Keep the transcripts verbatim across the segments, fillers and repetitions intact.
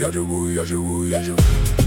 я живу, я живу, я живу.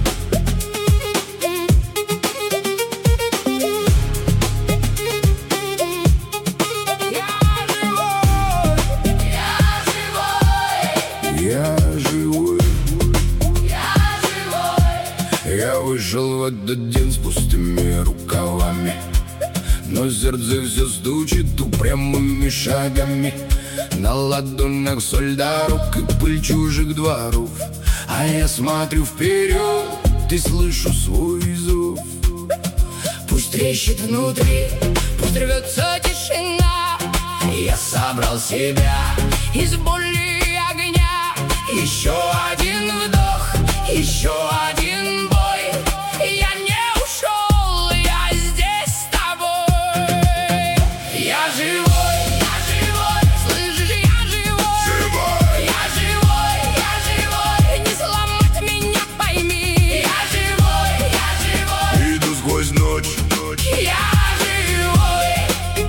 Я живой, я живой. Я вышел в этот день с пустыми рукавами, но сердце все стучит упрямыми шагами. На ладонях соль дорог и пыль чужих дворов, а я смотрю вперед и слышу свой зов. Пусть трещит внутри, пусть рвется тишина. Я собрал себя из боли и огня. Еще один вдох, еще один бой. Я не ушел, я здесь с тобой. Я живой, я живой, слышишь, я живой. Живой. Я живой, я живой, не сломать меня, пойми. Я живой, я живой, иду сквозь ночь. я живой.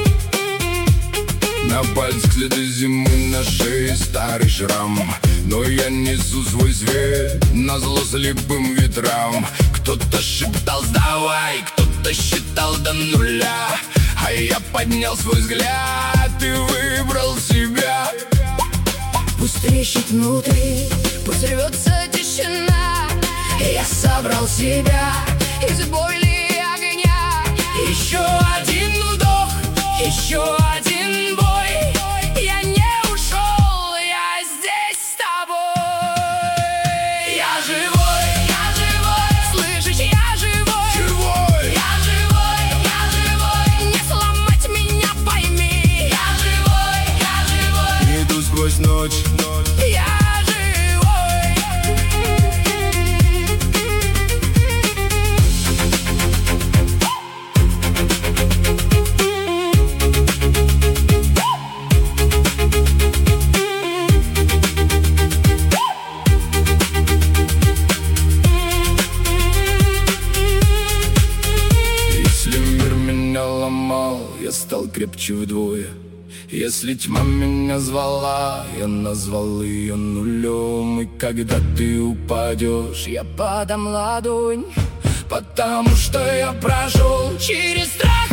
На пальцах следы зимы, на шее старый шрам, но я несу свой свет назло слепым ветрам. Кто-то шептал «сдавай», кто-то считал до нуля, а я поднял свой взгляд и выбрал себя. Пусть трещит внутри, пусть рвется тишина. Я собрал себя из боли и огня. Еще один вдох, еще один бой. Я не ушел, я здесь с тобой. Я живой, я живой, слышишь, я живой. Живой. Я живой, я живой, не сломать меня, пойми. Я живой, я живой, Иду сквозь ночь. я Ломал, я стал крепче вдвое. Если тьма меня звала, я назвал ее нулем. И когда ты упадешь, я подам ладонь, потому что я прошел через страх.